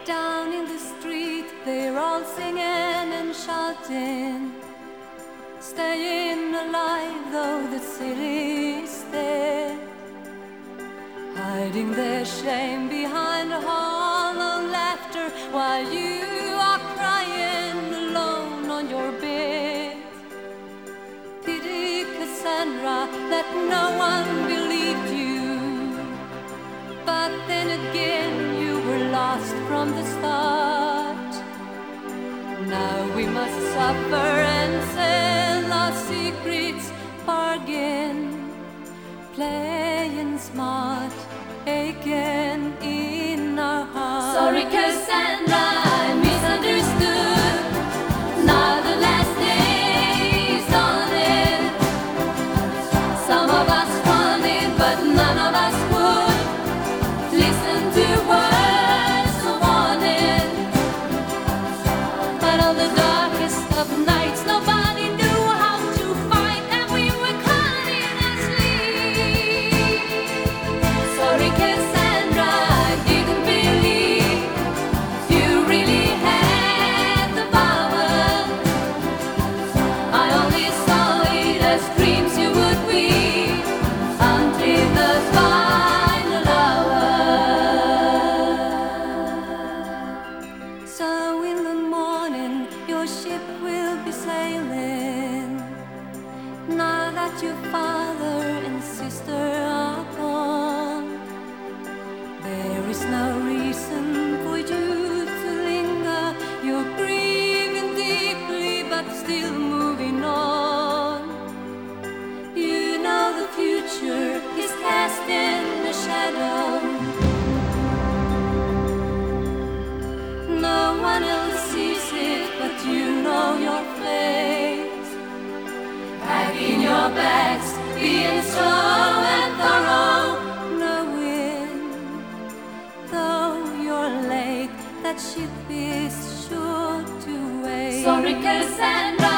Down in the street, they're all singing and shouting, staying alive though the city's dead, hiding their shame behind a hollow laughter while you are crying alone on your bed. Pity, Cassandra, that no one believed you, but then again you were lost from the start. Now we must suffer and sell our secrets, bargain, playing smart again in our hearts. Sorry, Cassandra, I misunderstood. Now the last day's on it. Some of us wanted, but none of us would listen to words of warning. But on the darkest of nights, nobody knew how to fight, and we were caught in our sleep. Sorry, Cassandra, I didn't believe you really had the power. I only saw it as dreams you would weave until the final hour. So in the morning, your ship will be sailing. Now that your father and sister are gone, there is no reason for you to linger. You're grieving deeply, but still moving on. You know the future is cast in a shadow. No one else sees it, but you know your fate. Packing your bags, being slow and thorough, knowing, though you're late, that ship is sure to wait. Sorry, Cassandra.